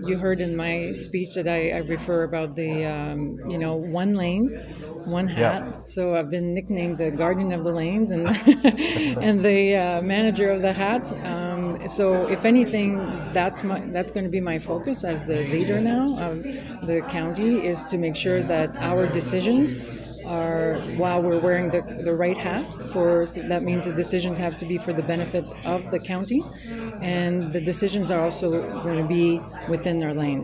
you heard in my speech that I refer about the, one lane, one hat. Yeah. So I've been nicknamed the guardian of the lanes and and the manager of the hats. So if anything, that's going to be my focus as the leader now of the county, is to make sure that our decisions are, while we're wearing the right hat, that means the decisions have to be for the benefit of the county, and the decisions are also going to be within their lane.